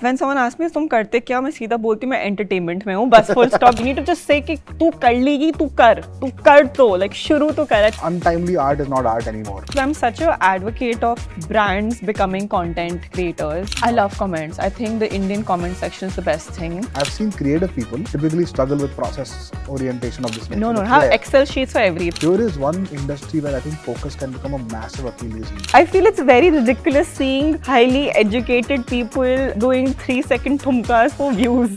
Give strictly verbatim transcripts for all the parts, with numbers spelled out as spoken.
when someone asks me तुम करते क्या, मैं सीधा बोलती हूँ मैं entertainment में हूँ, बस full stop. You need to just say कि तू कर लेगी, तू कर, तू कर तो, like शुरू तो कर. Untimely art is not art anymore. So I'm such an advocate of brands becoming content creators. I love comments. I think the Indian comment section is the best thing. I've seen creative people typically struggle with process orientation of this nature. No, no, have Excel sheets for everything. There is one industry where I think focus can become a massive Achilles heel. I feel it's very ridiculous seeing highly educated people doing three second thumkas for views.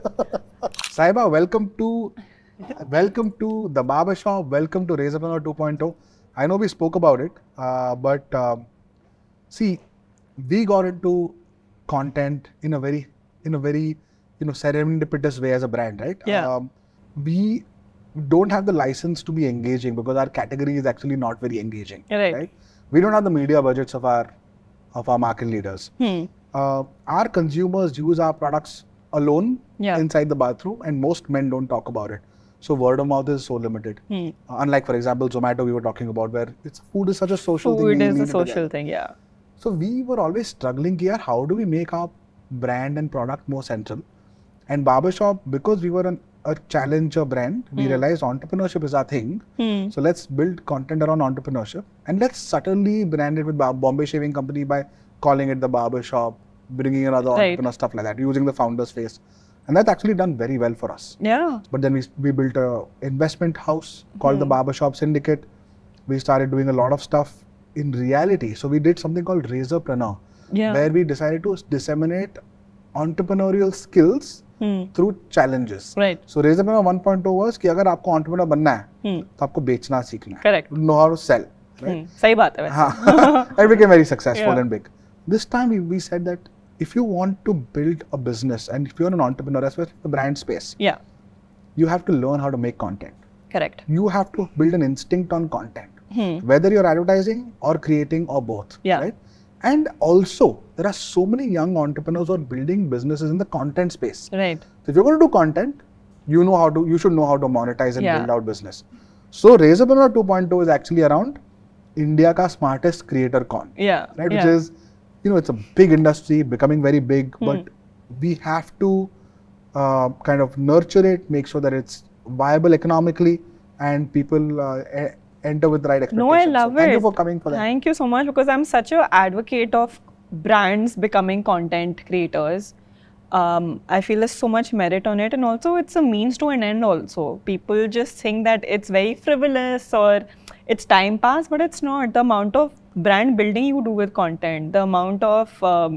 Saiba, welcome to welcome to the Barbershop. Welcome to Razorpreneur two point oh. I know we spoke about it, uh, but um, see, we got into content in a very, in a very, you know, serendipitous way as a brand, right? Yeah. Um, we don't have the license to be engaging because our category is actually not very engaging, right? right? We don't have the media budgets of our of our market leaders. Hmm. Uh, our consumers use our products alone yeah. inside the bathroom, and most men don't talk about it. So word of mouth is so limited. Hmm. Uh, unlike, for example, Zomato, we were talking about, where it's food is such a social food thing. Food is a social thing, yeah. So we were always struggling here. How do we make our brand and product more central? And Barbershop, because we were an, a challenger brand, we hmm. realized entrepreneurship is our thing. Hmm. So let's build content around entrepreneurship, and let's subtly brand it with Bombay Shaving Company by calling it the Barbershop, bringing in other right. entrepreneur stuff like that, using the founder's face. And that's actually done very well for us. Yeah. But then we, we built a investment house called hmm. the Barbershop Syndicate. We started doing a lot of stuff in reality. So we did something called Razorpreneur, yeah. where we decided to disseminate entrepreneurial skills hmm. through challenges. Right. So Razorpreneur one point oh was कि अगर आपको entrepreneur बनना है, hmm. तो आपको बेचना सीखना है. Correct. Know how to sell. Right? Hmm. सही बात है वैसे. It became very successful yeah. and big. This time we, we said that if you want to build a business and if you're an entrepreneur, especially the brand space, yeah, you have to learn how to make content. Correct. You have to build an instinct on content, hmm. whether you're advertising or creating or both. Yeah. Right? And also, there are so many young entrepreneurs who are building businesses in the content space. Right. So if you're going to do content, you know how to, you should know how to monetize and yeah. build out business. So Razorpreneur two point oh is actually around India ka smartest creator con. Yeah. Right? Yeah. Which is, you know, it's a big industry, becoming very big, hmm. but we have to uh, kind of nurture it, make sure that it's viable economically, and people uh, e enter with the right expectations. No, I love so it. Thank you for coming for that. Thank you so much, because I'm such an advocate of brands becoming content creators. Um, I feel there's so much merit on it, and also it's a means to an end also. People just think that it's very frivolous or it's time pass, but it's not. The amount of brand building you do with content, the amount of um,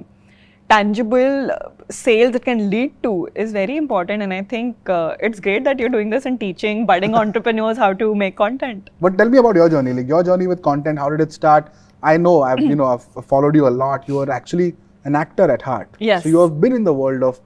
tangible sales it can lead to is very important, and I think uh, it's great that you're doing this and teaching budding entrepreneurs how to make content. But tell me about your journey, like your journey with content. How did it start? I know I've you know I've followed you a lot. You are actually an actor at heart. Yes. So you have been in the world of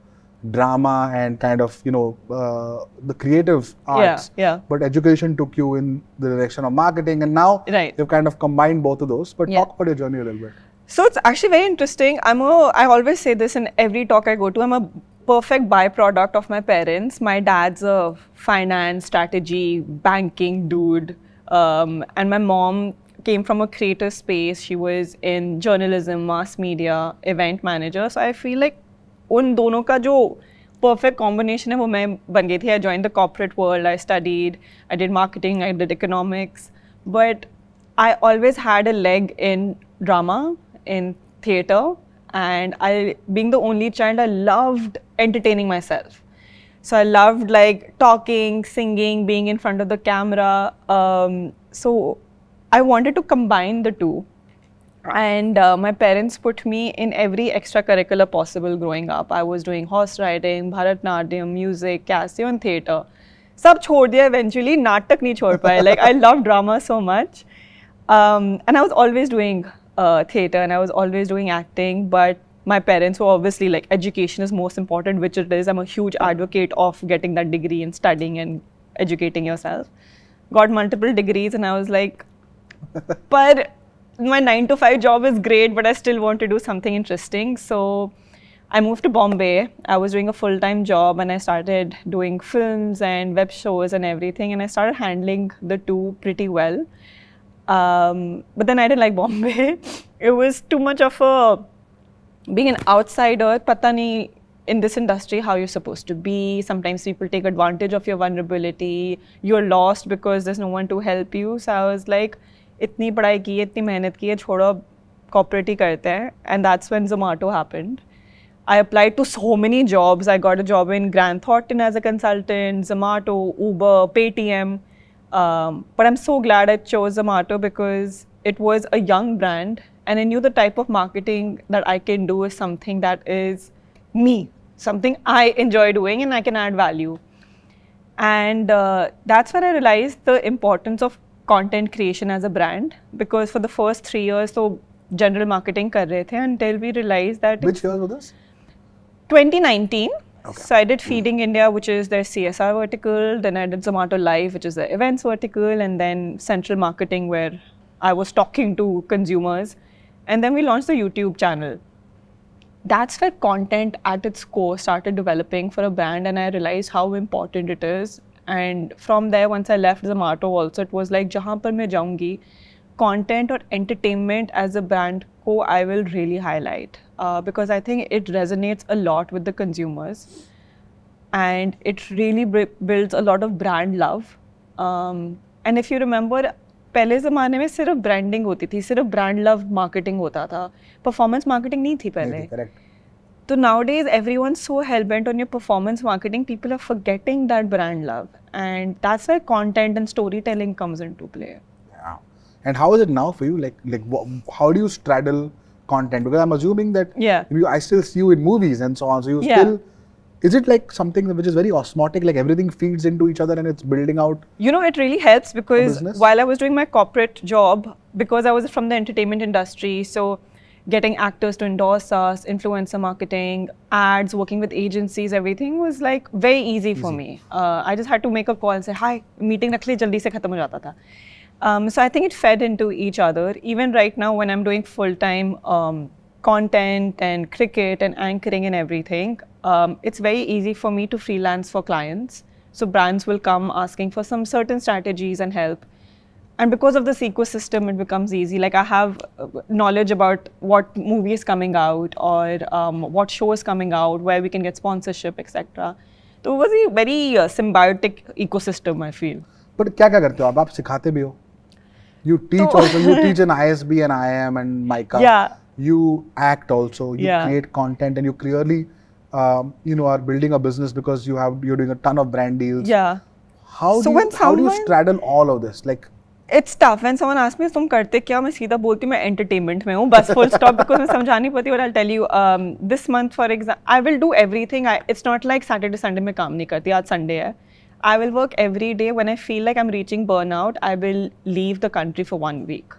drama and kind of you know uh, the creative arts. Yeah, yeah. But education took you in the direction of marketing, and now right. you've kind of combined both of those. But yeah. talk about your journey a little bit. So it's actually very interesting. I'm a, I always say this in every talk I go to, I'm a perfect byproduct of my parents. My dad's a finance, strategy, banking dude. Um, and my mom came from a creative space. She was in journalism, mass media, event manager. So I feel like उन दोनों का जो perfect combination है वो मैं बन गई थी. I joined the corporate world. I studied. I did marketing. I did economics. But I always had a leg in drama, in theatre, and I, being the only child, I loved entertaining myself. So I loved like talking, singing, being in front of the camera. Um, so I wanted to combine the two. And uh, my parents put me in every extracurricular possible growing up. I was doing horse riding, Bharatnatyam, music, Casio, and theatre. Sab chhod diya eventually, natak nahi chhod paye. Like I love drama so much. Um, and I was always doing uh, theatre and I was always doing acting, but my parents were obviously like, education is most important, which it is. I'm a huge advocate of getting that degree and studying and educating yourself. Got multiple degrees and I was like, but my nine to five job is great, but I still want to do something interesting. So I moved to Bombay. I was doing a full-time job and I started doing films and web shows and everything, and I started handling the two pretty well. Um, but then I didn't like Bombay. It was too much of a being an outsider, pata nahi in this industry how you're supposed to be. Sometimes people take advantage of your vulnerability. You're lost because there's no one to help you. So I was like, itni padhai ki hai, itni mehnat ki hai, chodo corporate hi karte hain. And that's when Zomato happened. I applied to so many jobs. I got a job in Grant Thornton as a consultant, Zomato, Uber, Paytm. Um, but I'm so glad I chose Zomato because it was a young brand and I knew the type of marketing that I can do is something that is me, something I enjoy doing and I can add value. And uh, that's when I realized the importance of content creation as a brand, because for the first three years, so general marketing kar rahe the until we realized that. Which year was this? twenty nineteen. Okay. So I did Feeding mm. India, which is their C S R vertical. Then I did Zomato Live, which is the events vertical. And then Central Marketing, where I was talking to consumers. And then we launched the YouTube channel. That's where content at its core started developing for a brand. And I realized how important it is. And from there, once I left Zomato also, it was like, jahan par main jaungi, content or entertainment as a brand ko I will really highlight. Uh, because I think it resonates a lot with the consumers. And it really builds a lot of brand love. Um, and if you remember, पहले ज़माने में सिर्फ branding होती थी, सिर्फ brand love marketing होता था, performance marketing नहीं थी पहले. तो nowadays everyone's so hell-bent on your performance marketing, people are forgetting that brand love, and that's where content and storytelling comes into play. Yeah. And how is it now for you? Like, like, how do you straddle content? Because I'm assuming that yeah. you, I still see you in movies and so on. So you yeah. still. Is it like something which is very osmotic, like everything feeds into each other and it's building out? You know, it really helps because while I was doing my corporate job, because I was from the entertainment industry, so getting actors to endorse us, influencer marketing, ads, working with agencies, everything was like very easy, easy. for me. Uh, I just had to make a call and say, hi, meeting rakh liye, jaldi se khatam ho jata tha. Um, so I think it fed into each other. Even right now when I'm doing full-time um, content and cricket and anchoring and everything, um, it's very easy for me to freelance for clients. So brands will come asking for some certain strategies and help. And because of this ecosystem, it becomes easy. Like I have knowledge about what movie is coming out or um, what show is coming out, where we can get sponsorship, et cetera. So it was a very uh, symbiotic ecosystem, I feel. But क्या क्या करते हो आप? आप सिखाते भी हो? You teach so also. You teach in I S B and I I M and Mica. Yeah. You act also. You yeah. create content, and you clearly, um, you know, are building a business because you have you're doing a ton of brand deals. Yeah. How so do you, how do you straddle all of this? Like. It's tough when someone asks me, तुम करते क्या? मैं सीधा बोलती हूँ मैं entertainment में हूँ, बस full stop, because मैं समझा नहीं पाती. But I'll tell you, um, this month for example, I will do everything. I, it's not like Saturday, Sunday में काम नहीं करती. आज Sunday है. I will work every day. When I feel like I'm reaching burnout, I will leave the country for one week.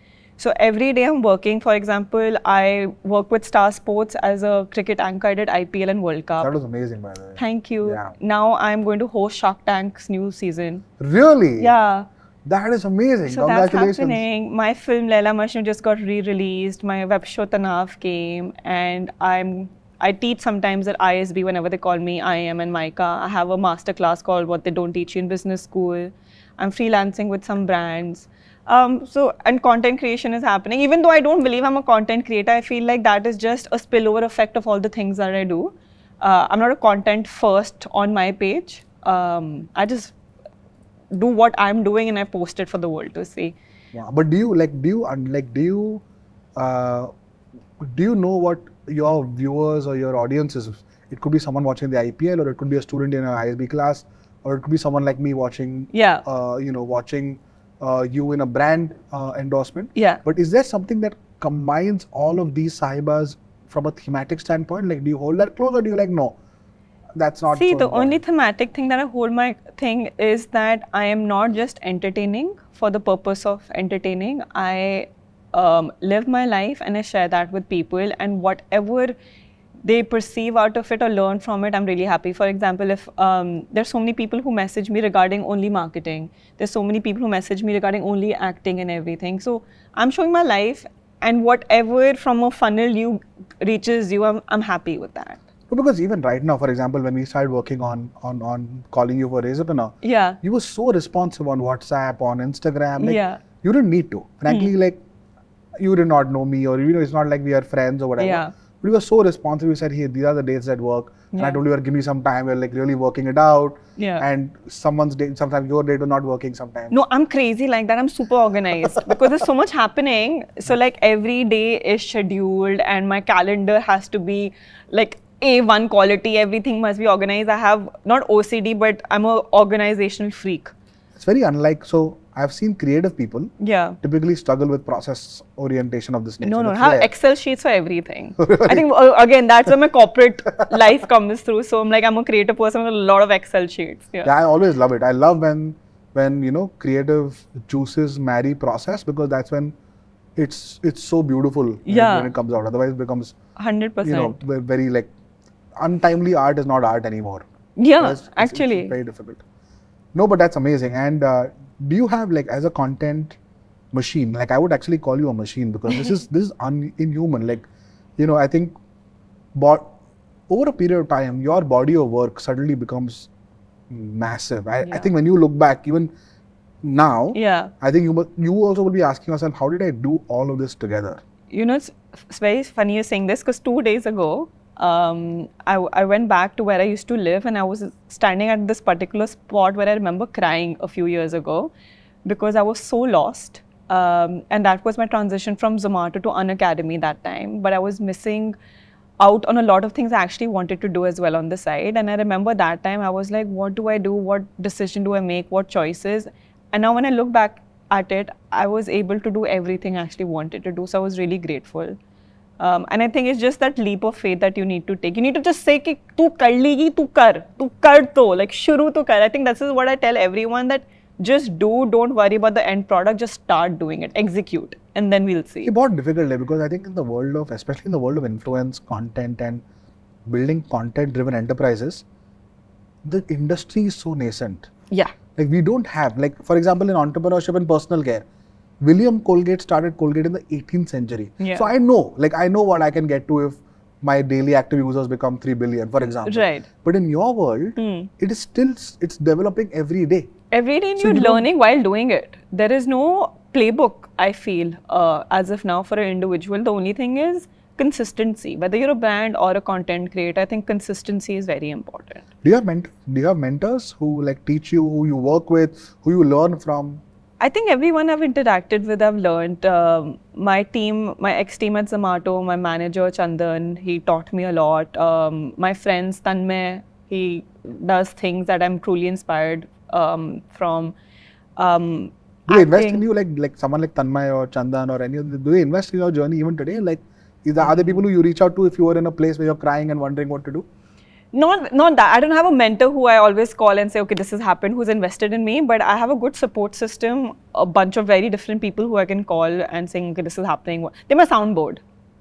So every day I'm working. For example, I work with Star Sports as a cricket anchor. I did I P L and World Cup. That was amazing, by the way. Thank you. Yeah. Now I'm going to host Shark Tank's new season. Really? Yeah. That is amazing. So Congratulations. That's happening. My film Laila Majnu just got re-released. My web show Tanav came, and I'm I teach sometimes at I S B whenever they call me. I am and Mica. I have a master class called What They Don't Teach You in Business School. I'm freelancing with some brands. Um, so and content creation is happening. Even though I don't believe I'm a content creator, I feel like that is just a spillover effect of all the things that I do. Uh, I'm not a content first on my page. Um, I just do what I'm doing and I post it for the world to see. Yeah, but do you like do you like do you uh, do you know what your viewers or your audience is? It could be someone watching the I P L, or it could be a student in a I S B class, or it could be someone like me watching. Yeah. Uh, you know, watching uh, you in a brand uh, endorsement. Yeah. But is there something that combines all of these sahibas from a thematic standpoint? Like, do you hold that close, or do you like no? That's not. See, so the important. only thematic thing that I hold my thing is that I am not just entertaining for the purpose of entertaining. I um, live my life and I share that with people, and whatever they perceive out of it or learn from it, I'm really happy. For example, if um, there's so many people who message me regarding only marketing, there's so many people who message me regarding only acting and everything. So I'm showing my life, and whatever from a funnel you reaches you, I'm, I'm happy with that. Because even right now, for example, when we started working on on, on calling you for Razorpreneur, yeah, you were so responsive on WhatsApp, on Instagram. Like, yeah. You didn't need to. Frankly, mm. like, you did not know me, or you know, it's not like we are friends or whatever. Yeah. But you were so responsive. You said, hey, these are the dates that work. Yeah. And I told you, give me some time. We're like really working it out. Yeah. And someone's date, sometimes your date was not working sometimes. No, I'm crazy like that. I'm super organized because there's so much happening. So like every day is scheduled and my calendar has to be like A one quality. Everything must be organized. I have not O C D, but I'm a organizational freak. It's very unlike, so I've seen creative people yeah. typically struggle with process orientation of this nature. No, no, I have Excel sheets for everything. I think, uh, again, that's where my corporate life comes through. So I'm like, I'm a creative person with a lot of Excel sheets. Yeah. yeah, I always love it. I love when, when, you know, creative juices marry process because that's when it's it's so beautiful when, yeah. it, when it comes out. Otherwise it becomes, one hundred percent. you know, very like, untimely art is not art anymore. Yeah, it's, actually. It's, it's very difficult. No, but that's amazing. And uh, do you have like as a content machine, like I would actually call you a machine because this is this is un- inhuman. Like, you know, I think but over a period of time, your body of work suddenly becomes massive. I, yeah. I think when you look back, even now, yeah. I think you you also will be asking yourself, how did I do all of this together? You know, it's, it's very funny you're saying this because two days ago, Um, I, I went back to where I used to live and I was standing at this particular spot where I remember crying a few years ago because I was so lost. Um, and that was my transition from Zomato to Unacademy that time. But I was missing out on a lot of things I actually wanted to do as well on the side. And I remember that time I was like, what do I do? What decision do I make? What choices? And now when I look back at it, I was able to do everything I actually wanted to do. So I was really grateful. Um, and I think it's just that leap of faith that you need to take. You need to just say कि तू कर लेगी, तू कर, तू कर तो, like शुरू तो कर. I think this is what I tell everyone that just do, don't worry about the end product, just start doing it, execute, and then we'll see. It's बहुत difficult है because I think in the world of, especially in the world of influence, content and building content-driven enterprises, the industry is so nascent. Yeah. Like we don't have, like for example, in entrepreneurship and personal care, William Colgate started Colgate in the eighteenth century. Yeah. So I know, like I know what I can get to if my daily active users become three billion, for example. Right. But in your world, hmm. it is still, it's developing every day. Every day So you're you learning while doing it. There is no playbook, I feel, uh, as of now for an individual. The only thing is consistency. Whether you're a brand or a content creator, I think consistency is very important. Do you have ment- Do you have mentors who like teach you, who you work with, who you learn from? I think everyone I've interacted with, I've learned. Um, my team, my ex-team at Zomato, my manager Chandan, he taught me a lot. Um, my friends, Tanmay, he does things that I'm truly inspired um, from. Um, do they invest in you like like someone like Tanmay or Chandan or any of the, do they invest in your journey even today? Like, is there, are there people who you reach out to if you are in a place where you're crying and wondering what to do? Not, not that. I don't have a mentor who I always call and say, okay, this has happened, who's invested in me. But I have a good support system, a bunch of very different people who I can call and saying, okay, this is happening. They're my soundboard.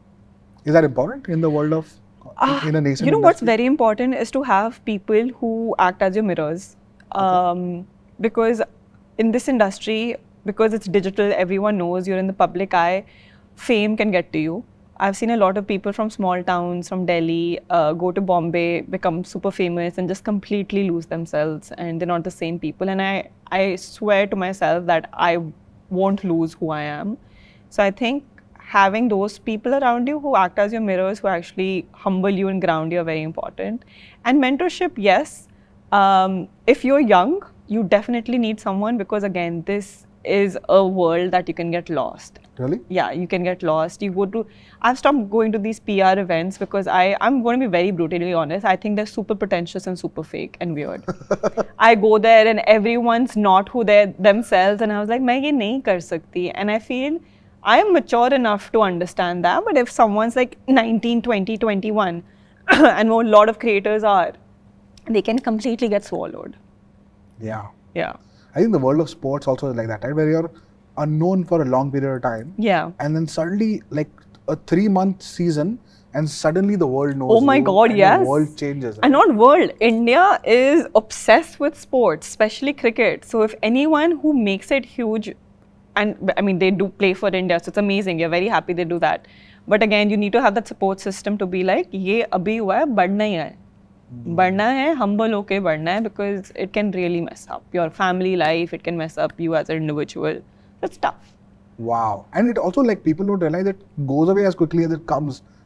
Is that important in the world of, uh, in a nascent You know industry? what's very important is to have people who act as your mirrors. Okay. Um, because in this industry, because it's digital, everyone knows you're in the public eye, fame can get to you. I've seen a lot of people from small towns, from Delhi, uh, go to Bombay, become super famous and just completely lose themselves and they're not the same people. And I, I swear to myself that I won't lose who I am. So I think having those people around you who act as your mirrors, who actually humble you and ground you are very important. And mentorship, yes. Um, if you're young, you definitely need someone because again, this is a world that you can get lost. Really? Yeah, you can get lost. You go to, I've stopped going to these P R events because I, I'm going to be very brutally honest. I think they're super pretentious and super fake and weird. I go there and everyone's not who they're themselves and I was like, मैं ये नहीं कर सकती. And I feel I am mature enough to understand that. But if someone's like nineteen, twenty, twenty-one and what a lot of creators are, they can completely get swallowed. Yeah. Yeah. I think the world of sports also is like that, right? Where you're unknown for a long period of time. Yeah. And then suddenly, like a three-month season, and suddenly the world knows. Oh my you God, and yes. The world changes. Right? And not world. India is obsessed with sports, especially cricket. So if anyone who makes it huge, and I mean, they do play for India, so it's amazing. You're very happy they do that. But again, you need to have that support system to be like, ये अभी हुआ है, बढ़ना ही है. बढ़ना है, humble होके बढ़ना है, because it can really mess up your family life. It can mess up you as an individual. It's tough. Wow. And it also, like, people don't realize it goes away as quickly as it comes.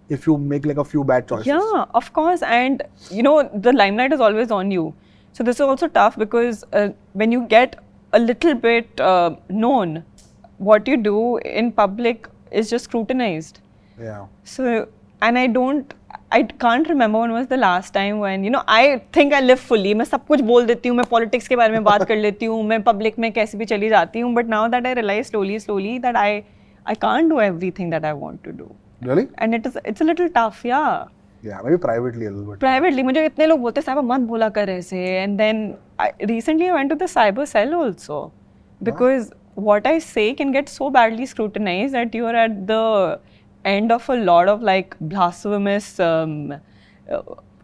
if you make like a few bad choices. Yeah, of course. And you know, the limelight is always on you. So this is also tough because uh, when you get a little bit uh, known, what you do in public is just scrutinized. Yeah. So, and I don't, I can't remember when was the last time when, you know, I think I live fully. मैं सब कुछ बोल देती हूँ, मैं politics के बारे में बात कर लेती हूँ, मैं public में कैसे भी चली जाती हूँ. But now that I realize slowly, slowly that I, I can't do everything that I want to do. Really? And it is, it's a little tough, yeah. Yeah, maybe privately a little bit. Privately, मुझे इतने लोग बोलते साहिबा मत बोला कर ऐसे. And then I, recently I went to the cyber cell also because what I say can get so badly scrutinized that you are at the end of a lot of like blasphemous um, uh,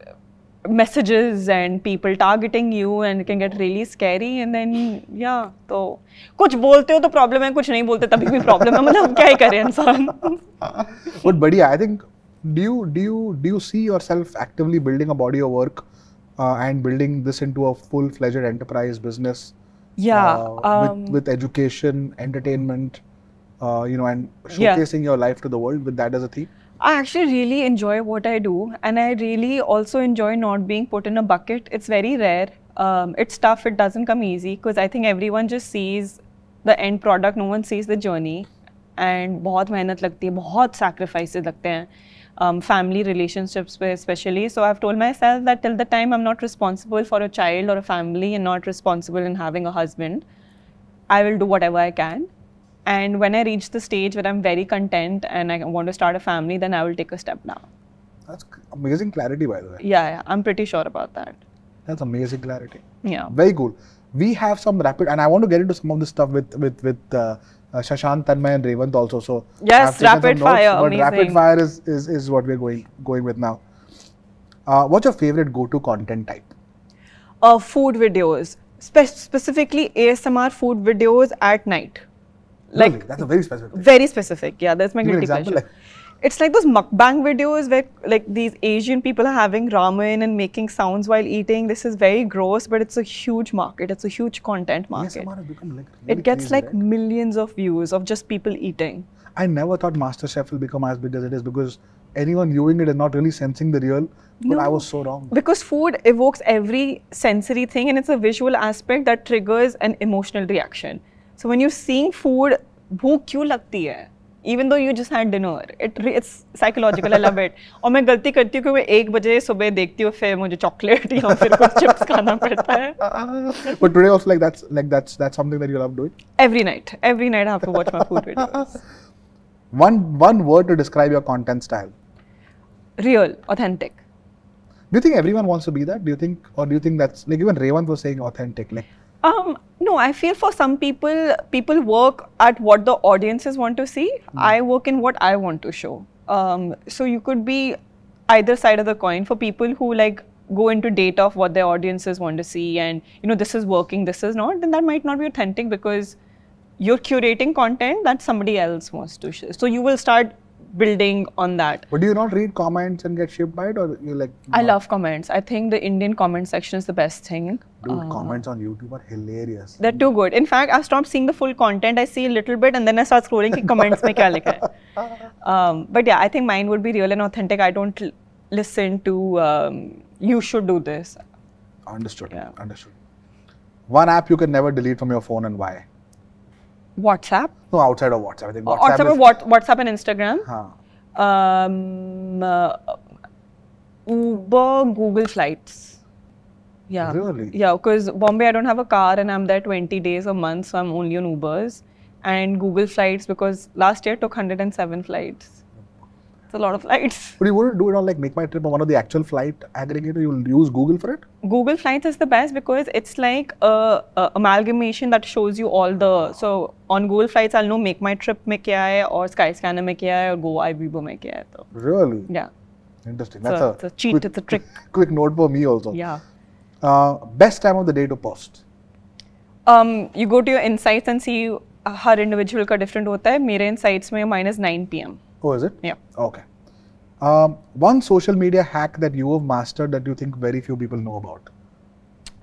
messages and people targeting you, and it can get really scary. And then yeah, तो कुछ बोलते हो तो problem है, कुछ नहीं बोलते तभी भी problem है. मतलब क्या ही करे इंसान. But buddy, I think do you do you do you see yourself actively building a body of work uh, and building this into a full-fledged enterprise business? Yeah, uh, um, with, with education, entertainment, uh, you know, and Yeah. showcasing your life to the world with that as a theme? I actually really enjoy what I do, and I really also enjoy not being put in a bucket. It's very rare. Um, it's tough. It doesn't come easy because I think everyone just sees the end product. No one sees the journey, and बहुत मेहनत लगती है, बहुत sacrifices लगते हैं. Um, family relationships especially. So I've told myself that till the time I'm not responsible for a child or a family and not responsible in having a husband, I will do whatever I can. And when I reach the stage where I'm very content and I want to start a family, then I will take a step down. That's amazing clarity, by the way. Yeah, yeah, I'm pretty sure about that. That's amazing clarity. Yeah. Very cool. We have some rapid, and I want to get into some of this stuff with with with uh, uh, Shashank, Tanmay, and Revant also. So Yes, I've taken some rapid notes, fire, But amazing. rapid fire is is is what we're going going with now. Uh, what's your favorite go-to content type? Uh, food videos, Spe- specifically A S M R food videos at night. Like Really? That's a very specific. thing. very specific. Yeah, that's my Give me an guilty example, pleasure. like- It's like those mukbang videos where like these Asian people are having ramen and making sounds while eating. This is very gross, but it's a huge market. It's a huge content A S market. M R has become like really It gets crazy, like right? millions of views of just people eating. I never thought MasterChef will become as big as it is because anyone viewing it is not really sensing the real. But I No. was so wrong. Because food evokes every sensory thing and it's a visual aspect that triggers an emotional reaction. So when you're seeing food, भूख क्यों लगती है? Even though you just had dinner, it re- it's psychological. I love it. और मैं गलती करती हूँ कि मैं एक बजे सुबह देखती हूँ फिर मुझे चॉकलेट या फिर कुछ चिप्स खाना पड़ता है. But today also like that's like that's that's something that you love doing. Every night, every night I have to watch my food videos. One one word to describe your content style. Real, authentic. Do you think everyone wants to be that? Do you think, or do you think that's like even Revant was saying authentic? Like, Um, no, I feel for some people, people work at what the audiences want to see. I work in what I want to show. Um, so you could be either side of the coin. For people who like go into data of what their audiences want to see, and you know this is working, this is not, then that might not be authentic because you're curating content that somebody else wants to show. So you will start building on that. but do you not read comments and get shaped by it, or you like? I not? love comments. I think the Indian comment section is the best thing. Dude, Uh, comments on YouTube are hilarious. They're too good. In fact, I've stopped seeing the full content. I see a little bit and then I start scrolling ki comments mein kya likha hai. Um, but yeah, I think mine would be real and authentic. I don't l- listen to um, you should do this. Understood. Yeah. Understood. One app you can never delete from your phone and why? WhatsApp. No, outside of WhatsApp. I think WhatsApp. WhatsApp, is, or what, WhatsApp and Instagram. Huh. Um, uh, Uber, Google Flights. Yeah. Really? Yeah, because Bombay, I don't have a car and I'm there twenty days a month, so I'm only on Ubers. And Google Flights because last year took one hundred seven flights. It's a lot of flights. But you wouldn't do it on like Make My Trip or one of the actual flight aggregator. You'll use Google for it. Google Flights is the best because it's like a, a amalgamation that shows you all the. So on Google Flights, I'll know Make My Trip में क्या है और Skyscanner में क्या है और Go Ibibo में क्या है तो. Really? Yeah. Interesting. So That's it's a, a cheat, quick, it's a trick. Quick note for me also. Yeah. Uh, best time of the day to post. Um, you go to your insights and see uh, her individual का different होता है. मेरे insights में mine is nine p m Oh, is it? Yeah. Okay. Um, one social media hack that you have mastered that you think very few people know about.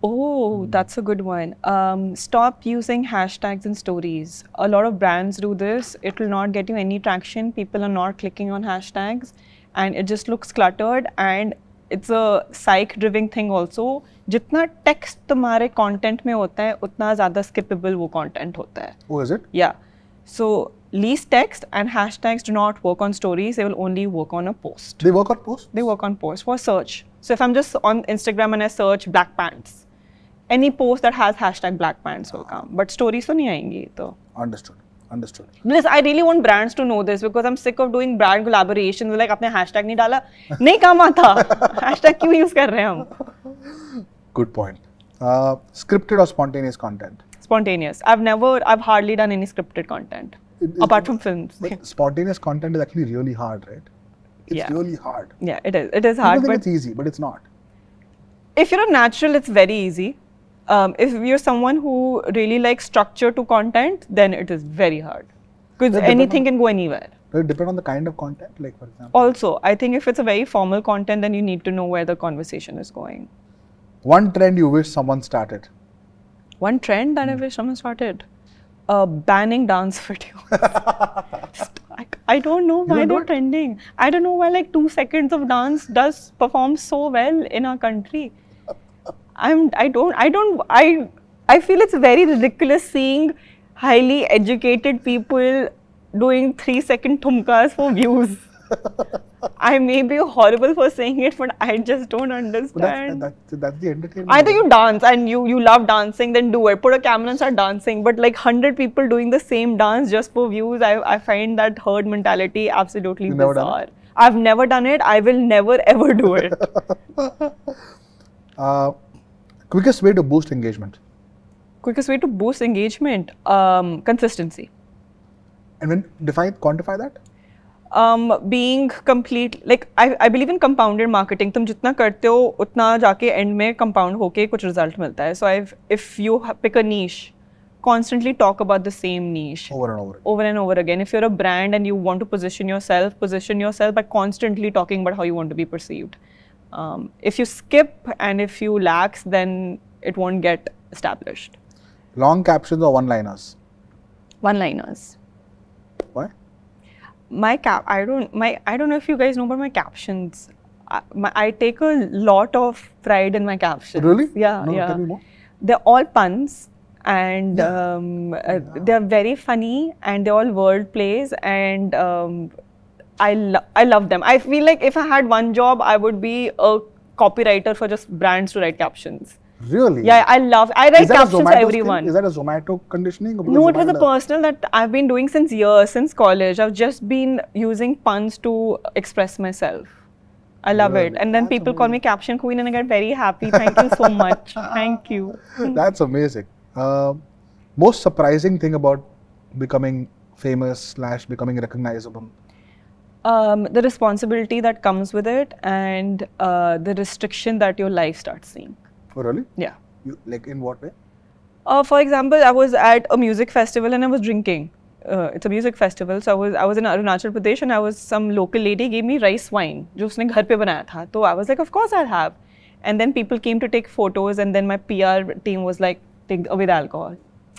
Oh, that's a good one. Um, stop using hashtags in stories. A lot of brands do this. It will not get you any traction. People are not clicking on hashtags, and it just looks cluttered. And it's a psych-driven thing also. जितना text तुम्हारे content में होता है, उतना ज़्यादा skippable वो content होता है. Oh, is it? Yeah. So least text and hashtags do not work on stories. They will only work on a post. They work on posts? They work on posts for search. So if I'm just on Instagram and I search black pants, any post that has hashtag black pants will come. But stories तो नहीं आएंगी तो. Understood. Understood. Because I really want brands to know this because I'm sick of doing brand collaborations. Like आपने hashtag नहीं डाला, नहीं काम आता. Hashtag क्यों use कर रहे हैं हम? Good point. Uh, scripted or spontaneous content? Spontaneous. I've never, I've hardly done any scripted content. It, apart from films. But spontaneous content is actually really hard, right? It's yeah. really hard. Yeah, it is. It is hard. People think but it's easy, but it's not. If you're a natural, it's very easy. Um, if you're someone who really likes structure to content, then it is very hard. Because anything can go anywhere. Does it depend on the kind of content, like for example? Also, I think if it's a very formal content, then you need to know where the conversation is going. One trend you wish someone started? One trend that I wish someone started? Uh, banning dance videos. I, I don't know why they're trending. I don't know why like two seconds of dance does perform so well in our country. I'm, I don't, I don't, I, I feel it's very ridiculous seeing highly educated people doing three second thumkas for views. I may be horrible for saying it, but I just don't understand. That's, that's, that's the entertainment. Either you dance and you, you love dancing, then do it. Put a camera and start dancing. But like one hundred people doing the same dance just for views, I, I find that herd mentality absolutely you never bizarre. Done it? I've never done it. I will never ever do it. uh, quickest way to boost engagement? Quickest way to boost engagement? Um, consistency. And when define, quantify that? Um, being complete, like I, I believe in compounded marketing. तुम जितना करते हो उतना जाके end में compound होके कुछ result मिलता है. So I've, if you pick a niche, constantly talk about the same niche. Over and over. Over and over again. If you're a brand and you want to position yourself, position yourself by constantly talking about how you want to be perceived. Um, if you skip and if you lax, then it won't get established. Long captions or one-liners? One-liners. Why? My cap, I don't, my, I don't know if you guys know about my captions. I, my, I take a lot of pride in my captions. Really? Yeah, no, yeah. Tell me more. They're all puns and yeah. um, uh, yeah. they're very funny and they're all word plays and um, I, lo I love them. I feel like if I had one job, I would be a copywriter for just brands to write captions. Really? Yeah, I love, I write captions for everyone. Skill? Is that a Zomato conditioning? No, Zomato it was a personal that I've been doing since years, since college. I've just been using puns to express myself. I love really? it. And then That's people amazing. Call me Caption Queen and I get very happy. Thank you so much. Thank you. That's amazing. Uh, most surprising thing about becoming famous slash becoming recognizable? Um, the responsibility that comes with it and uh, the restriction that your life starts seeing. Oh, really? Yeah. You, like in what way? Uh, for example, I was at a music festival and I was drinking. Uh, it's a music festival, so I was I was in Arunachal Pradesh and I was some local lady gave me rice wine, जो उसने घर पे बनाया था. So I was like, of course I'll have. And then people came to take photos, and then my P R team was like, take with alcohol.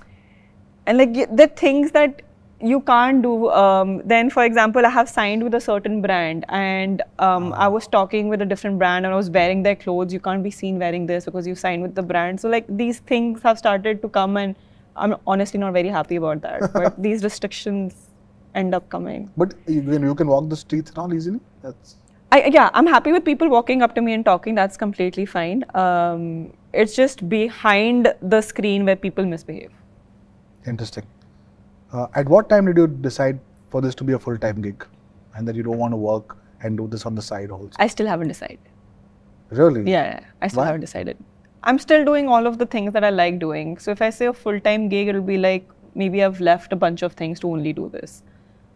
And like the things that you can't do. Um, then, for example, I have signed with a certain brand, and um, I was talking with a different brand, and I was wearing their clothes. You can't be seen wearing this because you signed with the brand. So, like these things have started to come, and I'm honestly not very happy about that. But these restrictions end up coming. But you, you can walk the streets and all easily. That's. I, yeah, I'm happy with people walking up to me and talking. That's completely fine. Um, it's just behind the screen where people misbehave. Interesting. Uh, at what time did you decide for this to be a full-time gig and that you don't want to work and do this on the side also? I still haven't decided. Really? Yeah, yeah I still Why? haven't decided. I'm still doing all of the things that I like doing. So if I say a full-time gig, it'll be like maybe I've left a bunch of things to only do this.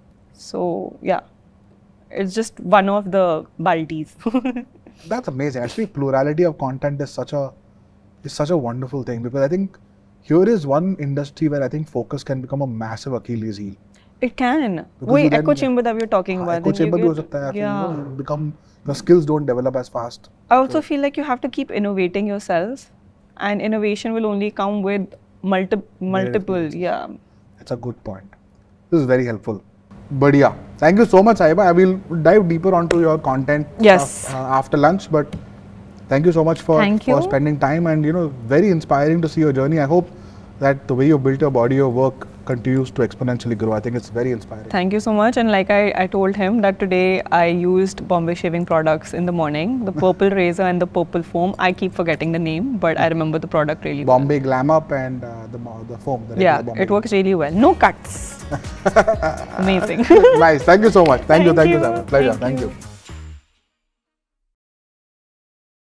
So yeah, it's just one of the baltis. That's amazing. Actually, plurality of content is such a is such a wonderful thing, because I think here is one industry where I think focus can become a massive Achilles heel. It can. Wait, echo chamber that we were talking about. Echo chamber bhi ho sakta hai. Yeah. You know, become, your skills don't develop as fast. I also so. feel like you have to keep innovating yourself and innovation will only come with multi multiple. Yeah. That's a good point. This is very helpful. Badhiya. Thank you so much, Sahiba. I will dive deeper onto your content Yes. uh, after lunch, but thank you so much for, Thank for you. spending time, and you know, very inspiring to see your journey. I hope that the way you built your body of work continues to exponentially grow. I think it's very inspiring. Thank you so much. And like I, I told him that today I used Bombay shaving products in the morning, the purple razor and the purple foam. I keep forgetting the name, but I remember the product really well. Bombay Glam Up and uh, the, the foam. The Yeah, Bombay it works really well. No cuts. Amazing. Nice. Thank you so much. Thank, you. Thank Thank you, you. Sahiba. Pleasure. Thank Thank you. you.